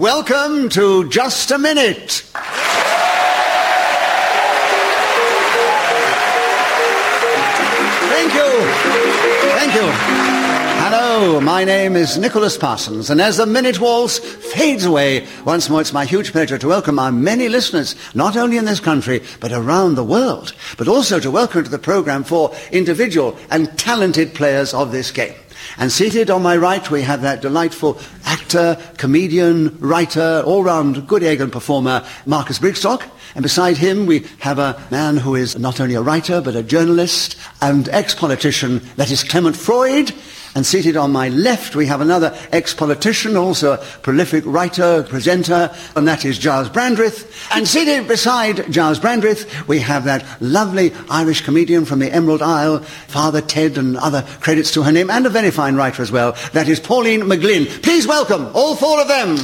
Welcome to Just a Minute. Thank you. Hello, my name is Nicholas Parsons, and as the minute waltz fades away, once more it's my huge pleasure to welcome our many listeners, not only in this country, but around the world, but also to welcome to the programme four individual and talented players of this game. And seated on my right, we have that delightful actor, comedian, writer, all-round good egg and performer, Marcus Brigstock. And beside him, we have a man who is not only a writer, but a journalist and ex-politician, that is Clement Freud. And seated on my left, we have another ex-politician, also a prolific writer, presenter, and that is Giles Brandreth. And seated beside Giles Brandreth, we have that lovely Irish comedian from the Emerald Isle, Father Ted and other credits to her name, and a very fine writer as well, that is Pauline McGlynn. Please welcome all four of them.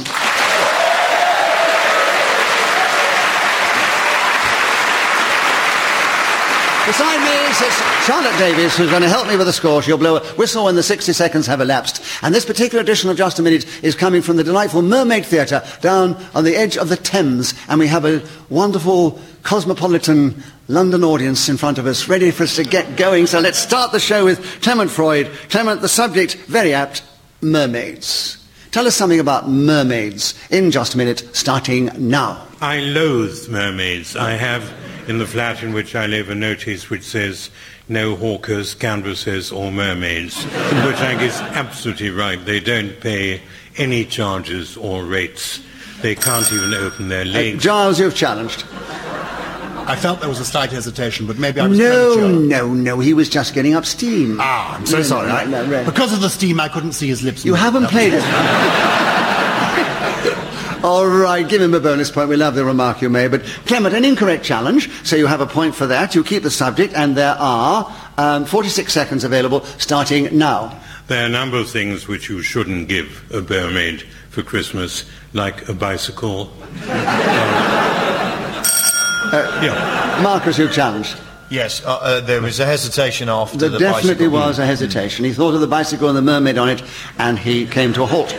Beside me sits Charlotte Davies, who's going to help me with the score. She'll blow a whistle when the 60 seconds have elapsed. And this particular edition of Just a Minute is coming from the delightful Mermaid Theatre down on the edge of the Thames. And we have a wonderful cosmopolitan London audience in front of us, ready for us to get going. So let's start the show with Clement Freud. Clement, the subject, very apt, mermaids. Tell us something about mermaids in Just a Minute, starting now. I loathe mermaids. I have in the flat in which I live a notice which says no hawkers, canvassers or mermaids, which I think is absolutely right. They don't pay any charges or rates. They can't even open their legs. Giles, you've challenged. I felt there was a slight hesitation, but maybe I was premature. No, he was just getting up steam. I'm so sorry. No. Because of the steam, I couldn't see his lips. You haven't played it. All right, give him a bonus point. We love the remark you made. But, Clement, an incorrect challenge, so you have a point for that. You keep the subject, and there are 46 seconds available, starting now. There are a number of things which you shouldn't give a mermaid for Christmas, like a bicycle. Marcus, you challenged. Yes, there was a hesitation after the bicycle. There definitely was a hesitation. He thought of the bicycle and the mermaid on it, and he came to a halt.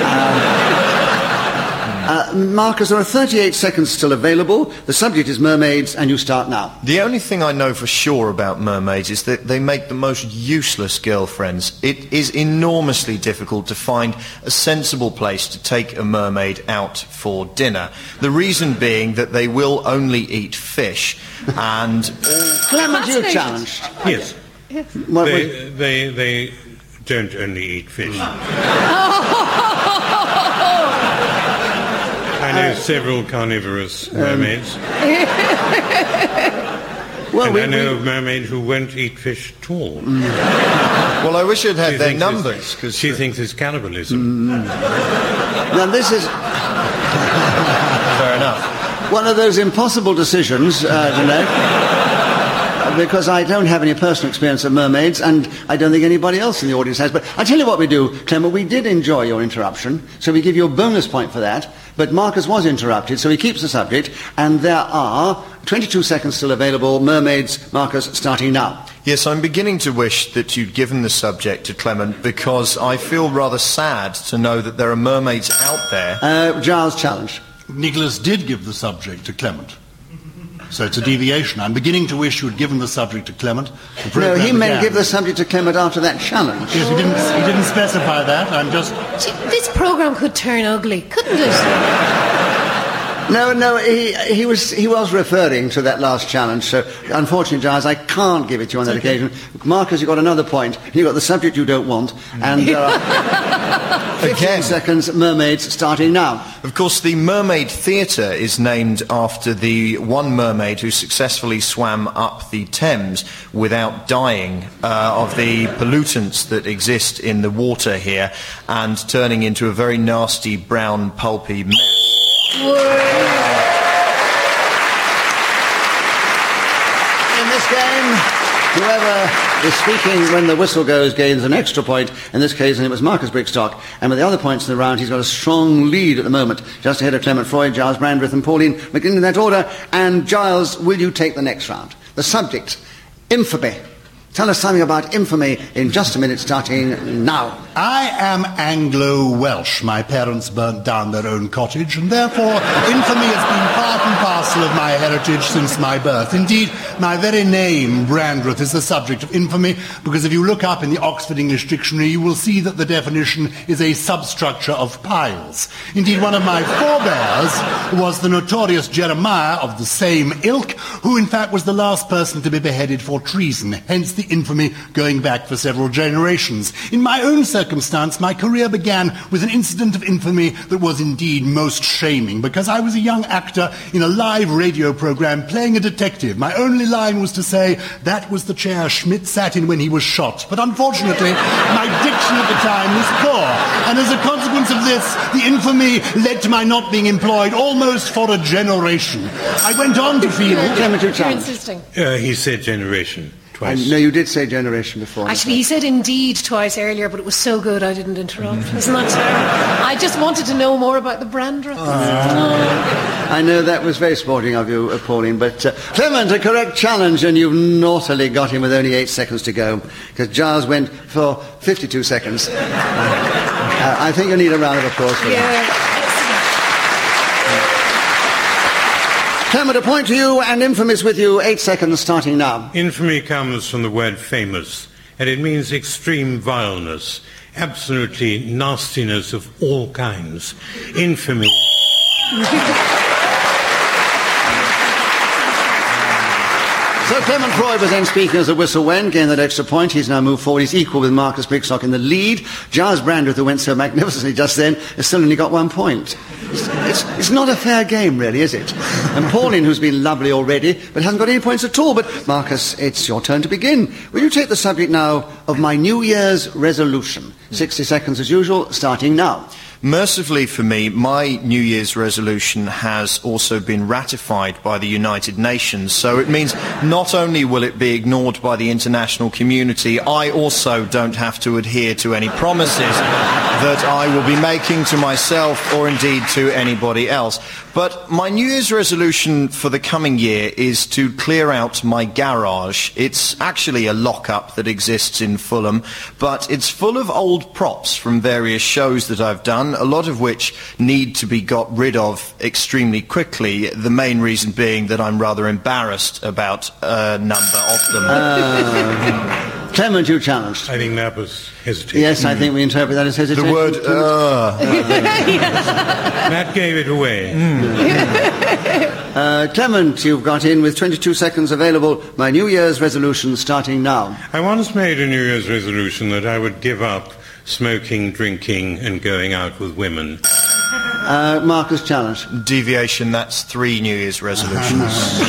Marcus, there are 38 seconds still available. The subject is mermaids, and you start now. The only thing I know for sure about mermaids is that they make the most useless girlfriends. It is enormously difficult to find a sensible place to take a mermaid out for dinner. The reason being that they will only eat fish, and... Clement, you challenged. Yes. They don't only eat fish. I know several carnivorous mermaids. I know of mermaids who won't eat fish at all. Well, I wish I'd had their numbers. Because she thinks it's cannibalism. Now, this is... Fair enough. One of those impossible decisions to make. Because I don't have any personal experience of mermaids, and I don't think anybody else in the audience has. But I'll tell you what we do, Clement. We did enjoy your interruption, so we give you a bonus point for that. But Marcus was interrupted, so he keeps the subject, and there are 22 seconds still available. Mermaids, Marcus, starting now. Yes, I'm beginning to wish that you'd given the subject to Clement, because I feel rather sad to know that there are mermaids out there. Giles, challenge. Nicholas did give the subject to Clement. So it's a deviation. I'm beginning to wish you'd given the subject to Clement. No, he meant give the subject to Clement after that challenge. Yes, he didn't specify that. I'm just... This programme could turn ugly, couldn't it? No, he was referring to that last challenge, so unfortunately, Giles, I can't give it to you on that occasion. Marcus, you got another point. You got the subject you don't want, and there are 15 seconds, mermaids, starting now. Of course, the Mermaid Theatre is named after the one mermaid who successfully swam up the Thames without dying of the pollutants that exist in the water here and turning into a very nasty, brown, pulpy mess. In this game, whoever is speaking when the whistle goes gains an extra point. In this case, and it was Marcus Brigstock. And with the other points in the round, he's got a strong lead at the moment, just ahead of Clement Freud, Giles Brandreth and Pauline McGlynn in that order. And Giles, will you take the next round? The subject, infamy. Tell us something about infamy in just a minute, starting now. I am Anglo-Welsh. My parents burnt down their own cottage, and therefore infamy has been part and parcel of my heritage since my birth. Indeed, my very name, Brandreth, is the subject of infamy, because if you look up in the Oxford English Dictionary, you will see that the definition is a substructure of piles. Indeed, one of my forebears was the notorious Jeremiah of the same ilk, who in fact was the last person to be beheaded for treason, hence the infamy going back for several generations. In my own circumstance, my career began with an incident of infamy that was indeed most shaming, because I was a young actor in a live radio program playing a detective. My only line was to say, that was the chair Schmidt sat in when he was shot. But unfortunately, my diction at the time was poor, and as a consequence of this, the infamy led to my not being employed almost for a generation. I went on to feel... You're insisting. He said generation. Twice. No, you did say generation before. Actually, he said indeed twice earlier, but it was so good I didn't interrupt. Isn't that terrible? I just wanted to know more about the Brandreth. I know that was very sporting of you, Pauline, but Clement, a correct challenge, and you've naughtily got him with only 8 seconds to go, because Giles went for 52 seconds. I think you need a round of applause for that. Clement, a point to you, and infamous with you. 8 seconds starting now. Infamy comes from the word famous, and it means extreme vileness, absolutely nastiness of all kinds. Infamy. So Clement Freud was then speaking as the whistle went, gained that extra point. He's now moved forward. He's equal with Marcus Brigstock in the lead. Giles Brandreth, who went so magnificently just then, has still only got 1 point. It's not a fair game, really, is it? And Pauline, who's been lovely already, but hasn't got any points at all. But Marcus, it's your turn to begin. Will you take the subject now of my New Year's resolution? 60 seconds as usual, starting now. Mercifully for me, my New Year's resolution has also been ratified by the United Nations, so it means not only will it be ignored by the international community, I also don't have to adhere to any promises that I will be making to myself or indeed to anybody else. But my New Year's resolution for the coming year is to clear out my garage. It's actually a lock-up that exists in Fulham, but it's full of old props from various shows that I've done, a lot of which need to be got rid of extremely quickly, the main reason being that I'm rather embarrassed about a number of them. Clement, you challenged. I think that was hesitation. Yes, I think we interpret that as hesitation. The word That gave it away. Clement, you've got in with 22 seconds available. My New Year's resolution starting now. I once made a New Year's resolution that I would give up smoking, drinking, and going out with women. Marcus challenge. Deviation, that's 3 New Year's resolutions.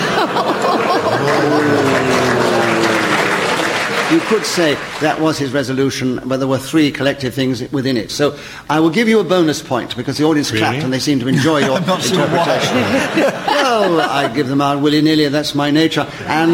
You could say that was his resolution, but there were 3 collective things within it. So I will give you a bonus point, because the audience clapped and they seem to enjoy your interpretation. Well, I give them out willy-nilly, that's my nature. And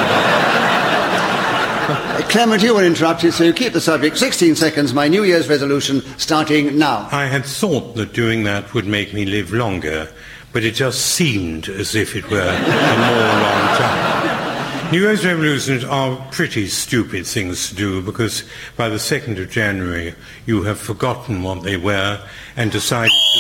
Clement, you were interrupted, so you keep the subject. 16 seconds, my New Year's resolution starting now. I had thought that doing that would make me live longer, but it just seemed as if it were a more long time. New Year's resolutions are pretty stupid things to do, because by the 2nd of January you have forgotten what they were and decided to...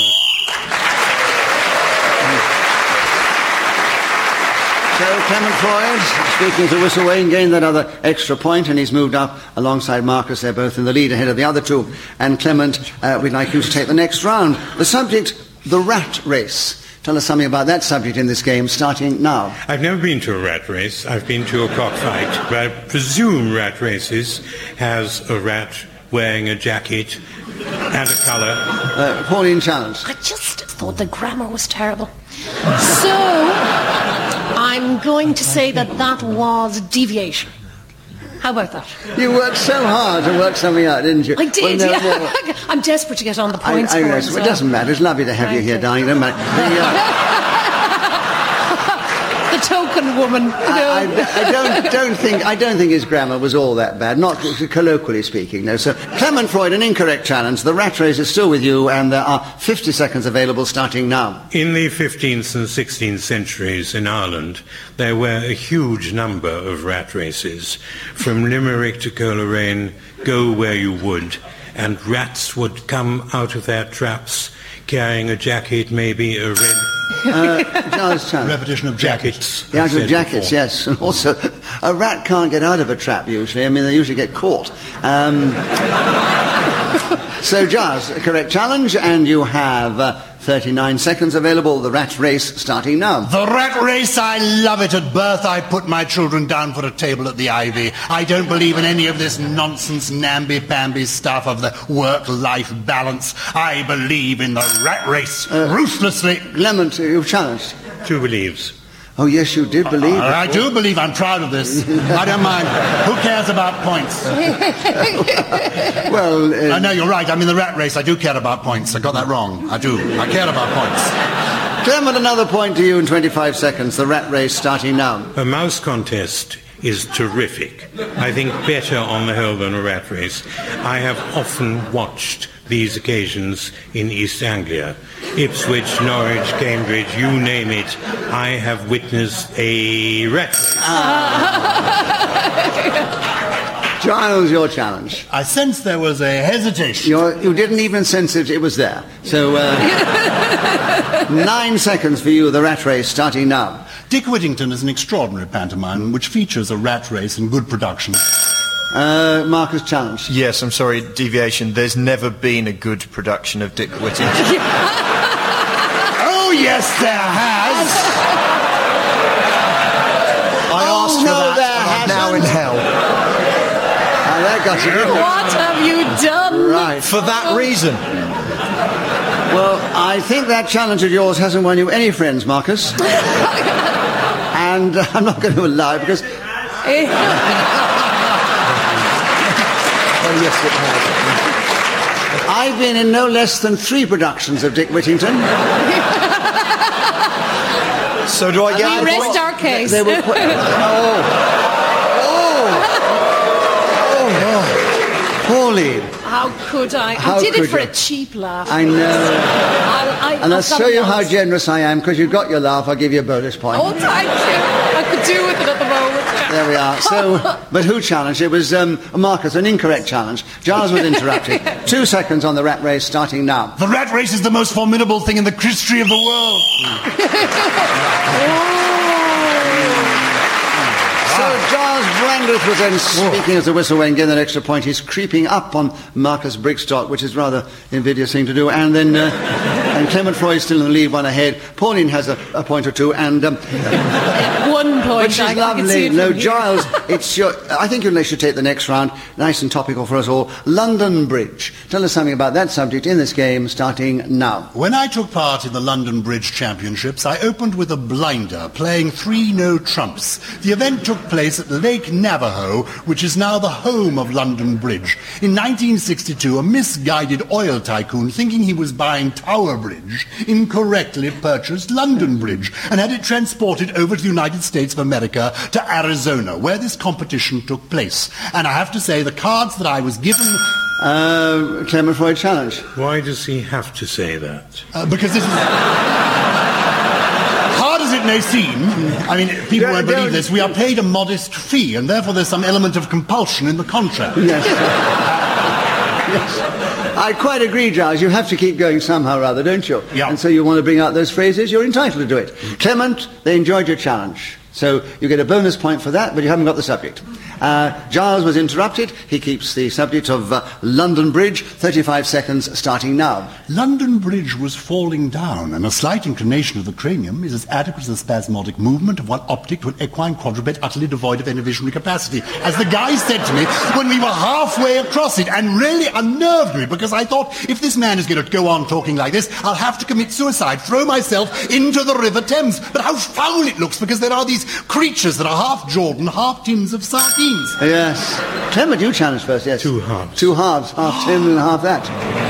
So Clement Freud, speaking to Whistle Wayne, gained that other extra point, and he's moved up alongside Marcus. They're both in the lead ahead of the other 2. And Clement, we'd like you to take the next round. The subject, the rat race. Tell us something about that subject in this game, starting now. I've never been to a rat race. I've been to a cockfight. But I presume rat races has a rat wearing a jacket and a colour. Pauline challenge. I just thought the grammar was terrible. So, I'm going to say that was deviation. How about that? You worked so hard to work something out, didn't you? I did, well, yeah. I'm desperate to get on the points board. It doesn't matter. It's lovely to have you here, darling. It doesn't matter. The token woman. I don't think his grammar was all that bad, not colloquially speaking, no. So, Clement Freud, an incorrect challenge. The rat race is still with you, and there are 50 seconds available starting now. In the 15th and 16th centuries in Ireland, there were a huge number of rat races. From Limerick to Coleraine, go where you would. and rats would come out of their traps carrying a jacket, maybe a red... Giles Chandler. Repetition of jackets. Yeah, out of jackets, yes. And also, a rat can't get out of a trap usually. I mean, they usually get caught. So, Giles, a correct challenge, and you have 39 seconds available. The rat race starting now. The rat race, I love it. At birth, I put my children down for a table at the Ivy. I don't believe in any of this nonsense, namby-pamby stuff of the work-life balance. I believe in the rat race, ruthlessly. Clement, you've challenged. 2 believes. Oh, yes, you did believe. I do believe. I'm proud of this. I don't mind. Who cares about points? Well... no, you're right. I'm in the rat race. I do care about points. I got that wrong. I do. I care about points. Clement, another point to you in 25 seconds. The rat race starting now. A mouse contest is terrific. I think better on the whole than a rat race. I have often watched these occasions in East Anglia. Ipswich, Norwich, Cambridge, you name it. I have witnessed a rat race. Giles, your challenge. I sensed there was a hesitation. You didn't even sense it was there. So, 9 seconds for you, the rat race starting now. Dick Whittington is an extraordinary pantomime which features a rat race and good production. Marcus, challenge. Yes, I'm sorry, deviation. There's never been a good production of Dick Whittington. Oh, yes, there has. I asked for no, that, and I'm now in hell. That got you. What have you done? Right. For that reason. Well, I think that challenge of yours hasn't won you any friends, Marcus. And I'm not going to lie because... Oh, yes, it has. I've been in no less than 3 productions of Dick Whittington. So do I get... We rest our case. They were Pauline. How could I? How I did could it for you? a cheap laugh. I know. And I'll I'll show you how honest. generous I am, because you've got your laugh. I'll give you a bonus point. Oh, thank you. I could do with it at the moment. There we are. So, but who challenged? It was Marcus, an incorrect challenge. Giles was interrupted. 2 seconds on the rat race, starting now. The rat race is the most formidable thing in the history of the world. So Giles Brandreth was then speaking as the whistle went, getting that extra point. He's creeping up on Marcus Brigstock, which is rather invidious thing to do. And then and Clement Freud still in the lead, 1 ahead. Pauline has a point or 2, and 1 point. which is lovely. No, Giles, it's your. I think you should take the next round. Nice and topical for us all. London Bridge. Tell us something about that subject in this game, starting now. When I took part in the London Bridge Championships, I opened with a blinder, playing 3 no trumps. The event took place at Lake Navajo, which is now the home of London Bridge. In 1962, a misguided oil tycoon, thinking he was buying Tower Bridge, incorrectly purchased London Bridge and had it transported over to the United States of America to Arizona, where this competition took place. And I have to say, the cards that I was given... Clement Freud challenge. Why does he have to say that? Because this is... Hard as it may seem, I mean, people won't believe this, we are paid a modest fee, and therefore there's some element of compulsion in the contract. Yes. Yes. I quite agree, Giles. You have to keep going somehow or other, don't you? Yeah. And so you want to bring out those phrases, you're entitled to do it. Clement, they enjoyed your challenge. So you get a bonus point for that, but you haven't got the subject. Giles was interrupted. He keeps the subject of London Bridge. 35 seconds starting now. London Bridge was falling down, and a slight inclination of the cranium is as adequate as a spasmodic movement of one optic to an equine quadruped utterly devoid of any visionary capacity, as the guy said to me when we were halfway across it, and really unnerved me, because I thought, if this man is going to go on talking like this, I'll have to commit suicide, throw myself into the River Thames. But how foul it looks, because there are these creatures that are half Jordan, half tins of sardines. Yes. Clement, you challenged first, yes. 2 halves. 2 halves, half tin and half that.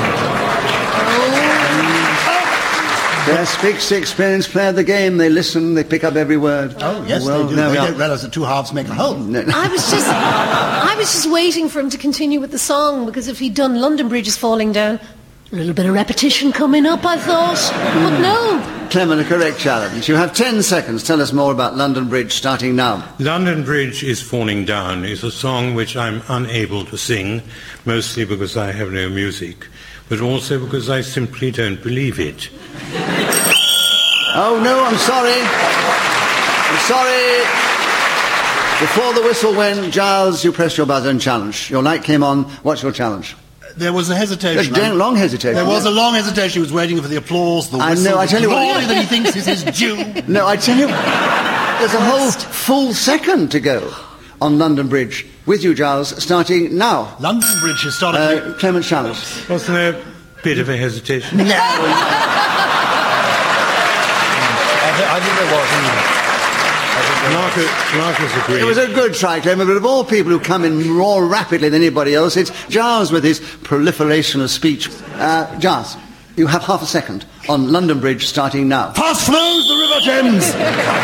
They speak to experienced player of the game. They listen, they pick up every word. Oh, yes, well, they do. They don't realise that 2 halves make a whole. I was just waiting for him to continue with the song, because if he'd done London Bridge is falling down, a little bit of repetition coming up, I thought. But no, Clement, a correct challenge. You have 10 seconds. Tell us more about London Bridge, starting now. London Bridge is Falling Down is a song which I'm unable to sing, mostly because I have no music, but also because I simply don't believe it. Oh, no, I'm sorry. I'm sorry. Before the whistle went, Giles, you pressed your buzzer and challenged. Your light came on. What's your challenge? There was a hesitation. A long hesitation. There was a long hesitation. He was waiting for the applause, the whistle, I tell the you what, glory that he thinks is his due. No, I tell you, there's a whole full second to go on London Bridge. With you, Giles, starting now. London Bridge historically... Clement challenge. Wasn't there a bit of a hesitation? No. I think there was. Marcus agreed. It was a good try, Clement, but of all people who come in more rapidly than anybody else, it's Giles with his proliferation of speech. Giles, you have half a second on London Bridge, starting now. Fast flows the River Thames!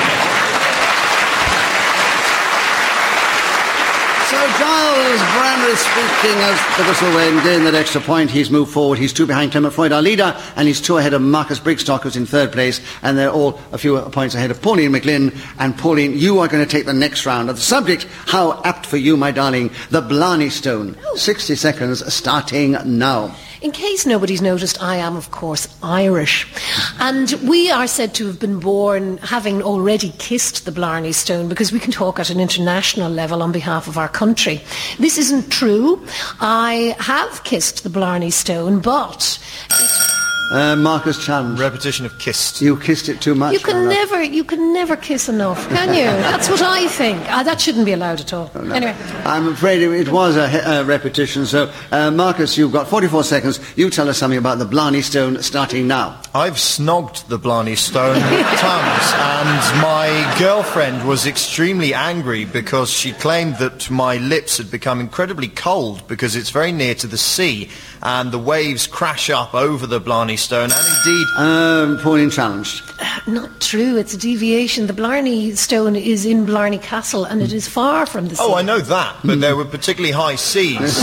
So Giles Brandreth speaking as the whistle went, gained that extra point. He's moved forward. He's 2 behind Clement Freud, our leader, and he's 2 ahead of Marcus Brigstock, who's in 3rd place, and they're all a few points ahead of Pauline McLean. And Pauline, you are going to take the next round. The subject, how apt for you, my darling, the Blarney Stone. 60 seconds, starting now. In case nobody's noticed, I am, of course, Irish. And we are said to have been born having already kissed the Blarney Stone, because we can talk at an international level on behalf of our country. This isn't true. I have kissed the Blarney Stone, but... Marcus challenge. Repetition of kissed. You kissed it too much. You can never kiss enough, can you? That's what I think. That shouldn't be allowed at all. No. Anyway. I'm afraid it was a repetition. So, Marcus, you've got 44 seconds. You tell us something about the Blarney Stone, starting now. I've snogged the Blarney Stone tons, and my girlfriend was extremely angry because she claimed that my lips had become incredibly cold because it's very near to the sea, and the waves crash up over the Blarney Stone, and indeed... Pauline challenged. Not true. It's a deviation. The Blarney Stone is in Blarney Castle, and it is far from the sea. Oh, I know that, but there were particularly high seas.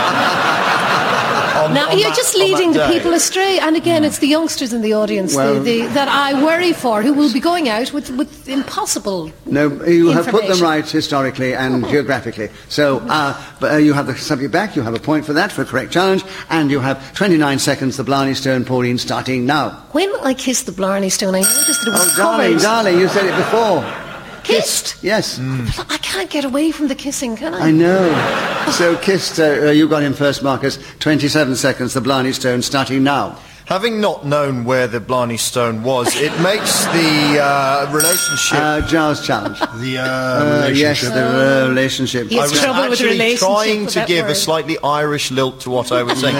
Now, you're just leading the people astray. And again, it's the youngsters in the audience that I worry for, who will be going out with impossible you have put them right historically and geographically. So you have the subject back. You have a point for that, for a correct challenge. And you have 29 seconds, the Blarney Stone, Pauline, starting now. When I kissed the Blarney Stone, I noticed that it was covered. Darling, you said it before. Kissed? Yes. I can't get away from the kissing, can I? I know. So kissed, you got him first, Marcus. 27 seconds, the Blarney Stone, starting now. Having not known where the Blarney Stone was, it makes the relationship... Giles challenge. The relationship. Yes, the relationship. Yes, I was trouble with actually relationship trying with to that give word. a slightly Irish lilt to what I was saying.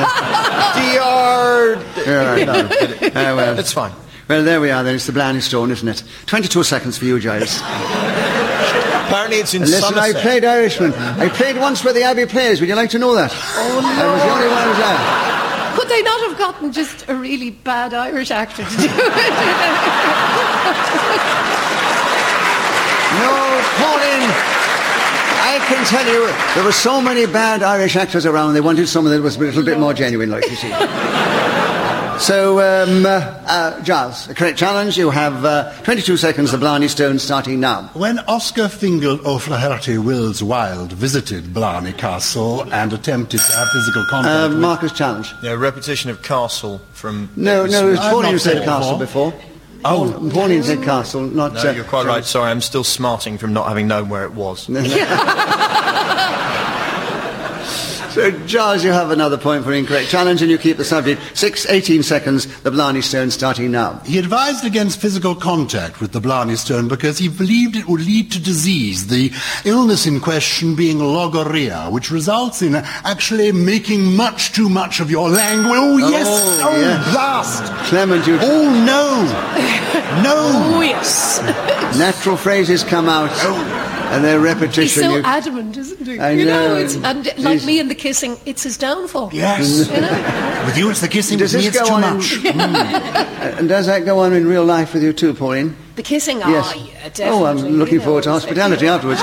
Well. It's fine. Well, there we are then. It's the Blarney Stone, isn't it? 22 seconds for you, Giles. Apparently it's in Listen, Somerset. I played Irishman. I played once with the Abbey Players. Would you like to know that? Oh, no. I was the only one who was there. Could they not have gotten just a really bad Irish actor to do it? No, Pauline, I can tell you, there were so many bad Irish actors around, they wanted someone that was a little bit more genuine, like you see. So, Giles, a correct challenge. You have 22 seconds, the Blarney Stone, starting now. When Oscar Fingal O'Flaherty Wills Wilde visited Blarney Castle and attempted to have physical contact with... Marcus challenge. Yeah, repetition of Castle from... No, it was I've Pauline not who said said Castle before. Oh, Pauline said Castle, not... No, you're quite right. Sorry, I'm still smarting from not having known where it was. So, Giles, you have another point for incorrect challenge, and you keep the subject. 18 seconds, the Blarney Stone, starting now. He advised against physical contact with the Blarney Stone because he believed it would lead to disease, the illness in question being logorrhea, which results in actually making much too much of your language. Oh, yes! yes. Blast! Clement, you... Oh, no! No! Oh, yes. Natural phrases come out, and their repetition... He's so adamant, isn't he? I know. And like me in the kissing, it's his downfall. Yes. You know? With you it's the kissing, Does with me this it's go too on much. And does that go on in real life with you too, Pauline? The kissing? Yes. Oh, yeah, definitely. Oh, I'm looking You know, forward to hospitality afterwards.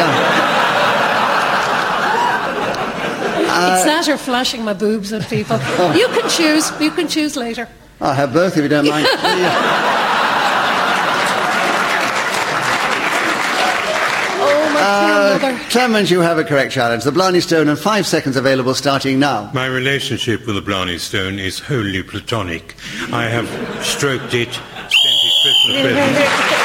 It's that or flashing my boobs at people. You can choose. You can choose later. I'll have both if you don't mind. mother. Clement, you have a correct challenge. The Blarney Stone and 5 seconds available starting now. My relationship with the Blarney Stone is wholly platonic. I have stroked it, sent it Christmas presents.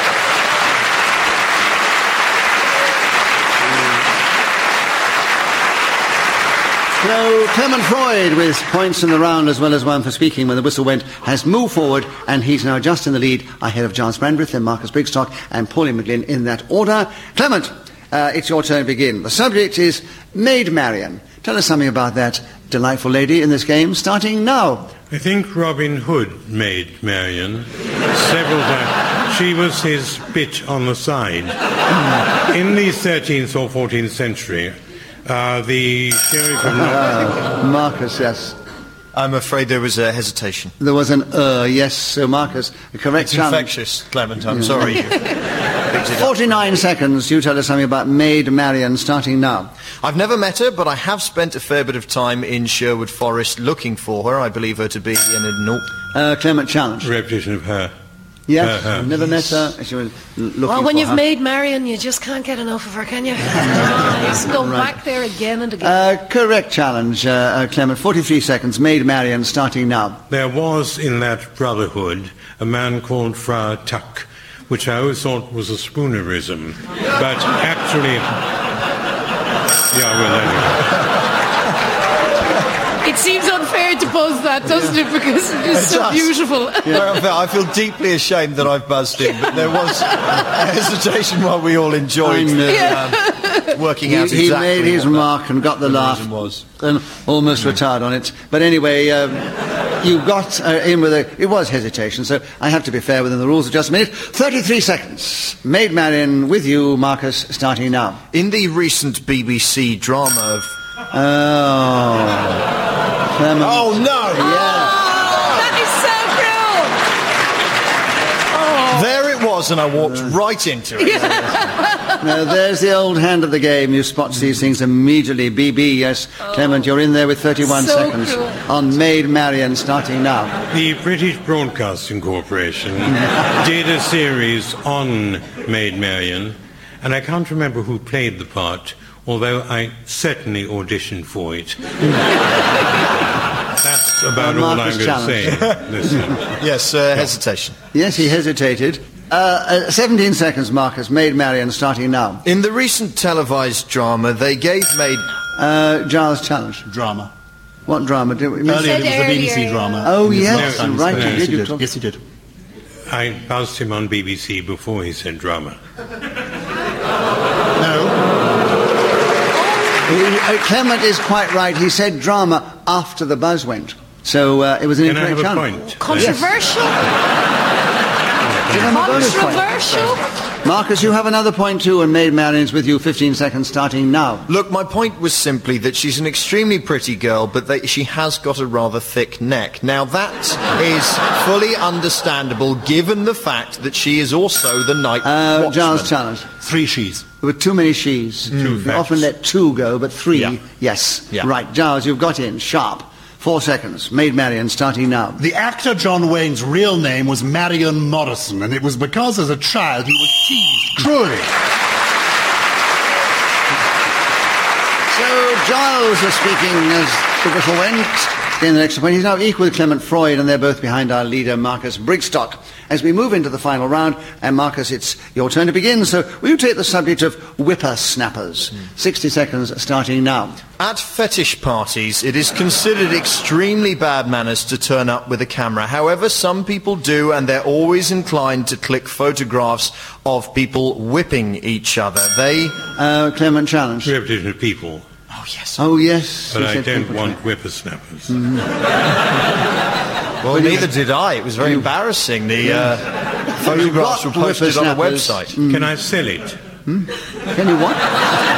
So Clement Freud, with points in the round as well as one for speaking when the whistle went, has moved forward, and he's now just in the lead ahead of Giles Brandreth and Marcus Brigstock and Pauline McGlynn in that order. Clement, it's your turn to begin. The subject is Maid Marian. Tell us something about that delightful lady in this game, starting now. I think Robin Hood made Marian several times. She was his bit on the side. In the 13th or 14th century, the sheriff of Marcus, yes. I'm afraid there was a hesitation. There was an yes, so Marcus, a correct It's challenge. infectious, Clement, I'm sorry. 49 seconds, you tell us something about Maid Marian, starting now. I've never met her, but I have spent a fair bit of time in Sherwood Forest looking for her. I believe her to be Clement, challenge. repetition of her. Yes, I've never met her. She was looking Well, when for you've her. made Marian, you just can't get enough of her, can you? Just go back there again and again. Correct challenge, Clement. 43 seconds. Maid Marian, starting now. There was in that brotherhood a man called Friar Tuck, which I always thought was a Spoonerism, but actually, It seems unfair to pose that, doesn't it? Because it's so does. beautiful. I feel deeply ashamed that I've buzzed in, but there was a hesitation while we all enjoyed working out He exactly made his what mark and got the laugh. reason was. And almost retired on it. But anyway, you got in with it was hesitation, so I have to be fair within the rules of just a minute. 33 seconds. Maid Marian with you, Marcus, starting now. In the recent BBC drama of... Clement. Oh, no! That is so cruel! There it was, and I walked right into it. Now, there's the old hand of the game. You spot these things immediately. BB, yes. Clement, you're in there with 31 So seconds. cruel. On Maid Marian, starting now. The British Broadcasting Corporation did a series on Maid Marian, and I can't remember who played the part, although I certainly auditioned for it. That's about all I'm Marcus going to say. Listen. Yes, hesitation. Yes, he hesitated. 17 seconds, Marcus. Maid Marian, starting now. In the recent televised drama, they gave Maid... Giles, challenge. Drama. What drama? Did we Earlier said it was a earlier, BBC yeah. drama. Oh, In his yes, lifetime. right, you Yes, did, he you did. told- Yes, he did. I buzzed him on BBC before he said drama. No. Clement is quite right. He said drama after the buzz went. So it was an Can I have incorrect a challenge. point? Controversial? Give him a bonus point. Controversial? Marcus, you have another point too, and Maid Marian's with you. 15 seconds starting now. Look, my point was simply that she's an extremely pretty girl, but that she has got a rather thick neck. Now, that is fully understandable, given the fact that she is also the night watchman. Giles, challenge. 3 she's. There were too many she's. You facts. often let 2 go, but 3, Yeah. yes. Yeah. Right, Giles, you've got in. Sharp. 4 seconds. Maid Marian, starting now. The actor John Wayne's real name was Marion Morrison, and it was because as a child he was teased cruelly. So Giles was speaking as the whistle went. In the next point, he's now equal with Clement Freud, and they're both behind our leader, Marcus Brigstock. As we move into the final round, and Marcus, it's your turn to begin. So will you take the subject of whippersnappers? 60 seconds starting now. At fetish parties, it is considered extremely bad manners to turn up with a camera. However, some people do, and they're always inclined to click photographs of people whipping each other. They... Clement, challenge. Repetition of people. Oh, yes. Oh, yes. But he I said don't people. want whippersnappers. Well, neither did I. It was very embarrassing. The photographs were got posted on a whippersnappers. website. Can I sell it? Can you what?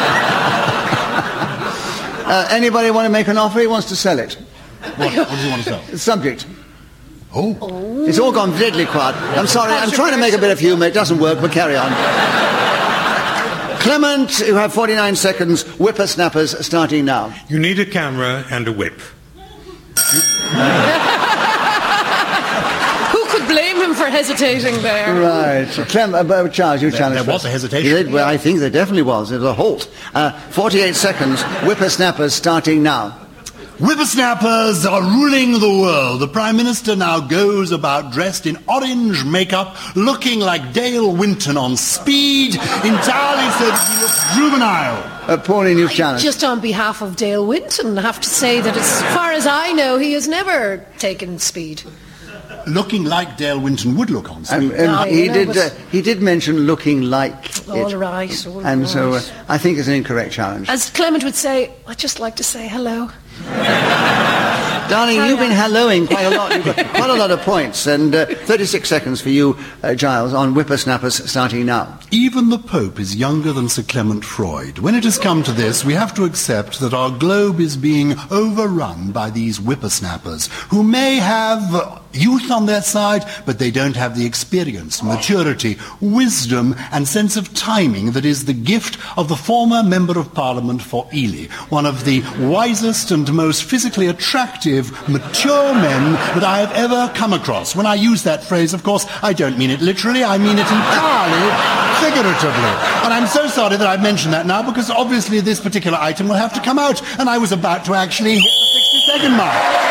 Anybody want to make an offer? He wants to sell it. What do you want to sell? Subject. Oh. It's all gone deadly quiet. I'm sorry, I'm trying to make a bit of humour. It doesn't work, but carry on. Clement, you have 49 seconds. Whippersnappers starting now. You need a camera and a whip. Who could blame him for hesitating there. Right. Charles, you challenged. There was a hesitation. Well, I think there definitely was. It was a halt. 48 seconds. Whippersnappers starting now. Whippersnappers are ruling the world. The Prime Minister now goes about dressed in orange makeup, looking like Dale Winton on speed, entirely so that he looks juvenile. Pauline, you've challenged. Just on behalf of Dale Winton, I have to say that as far as I know, he has never taken speed. Looking like Dale Winton would look on speed. He did mention looking like all it. Right. So I think it's an incorrect challenge. As Clement would say, I'd just like to say hello. Darling, you've been helloing quite a lot. You've got quite a lot of points. And 36 seconds for you, Giles, on Whippersnappers starting now. Even the Pope is younger than Sir Clement Freud. When it has come to this, we have to accept that our globe is being overrun by these whippersnappers who may have youth on their side, but they don't have the experience, maturity, wisdom and sense of timing that is the gift of the former Member of Parliament for Ely, one of the wisest and most physically attractive, mature men that I have ever come across. When I use that phrase, of course, I don't mean it literally, I mean it entirely figuratively. And I'm so sorry that I've mentioned that now, because obviously this particular item will have to come out, and I was about to actually hit the 60-second mark.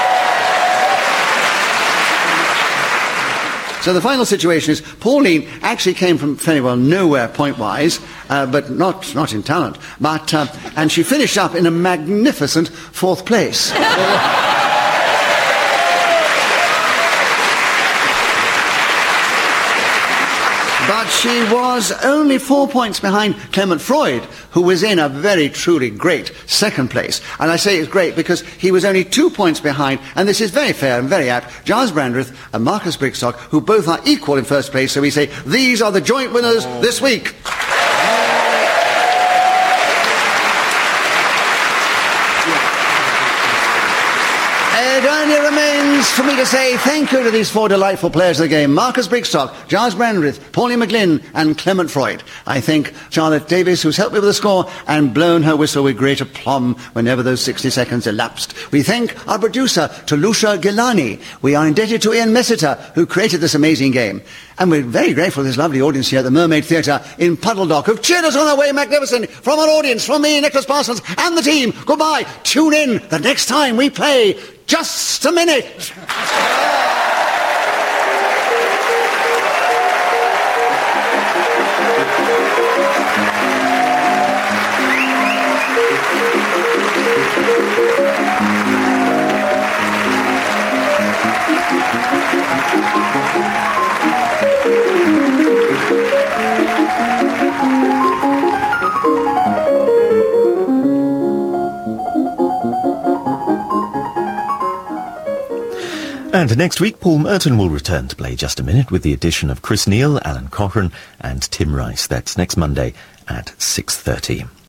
So the final situation is Pauline actually came from fairly well nowhere point-wise, but not in talent. But and she finished up in a magnificent fourth place. But she was only 4 points behind Clement Freud, who was in a very, truly great second place. And I say it's great because he was only 2 points behind, and this is very fair and very apt, Giles Brandreth and Marcus Brigstock, who both are equal in first place. So we say, these are the joint winners this week. It only remains for me to say thank you to these four delightful players of the game: Marcus Brigstock, Giles Brandreth, Pauline McGlynn and Clement Freud. I thank Charlotte Davis, who's helped me with the score and blown her whistle with great aplomb whenever those 60 seconds elapsed. We thank our producer, Talusha Gilani. We are indebted to Ian Messiter, who created this amazing game. And we're very grateful to this lovely audience here at the Mermaid Theatre in Puddledock, who've cheered us on our way magnificent. From our audience, from me, Nicholas Parsons, and the team, goodbye. Tune in the next time we play Just a Minute. And next week, Paul Merton will return to play Just a Minute with the addition of Chris Neal, Alan Cochrane and Tim Rice. That's next Monday at 6:30.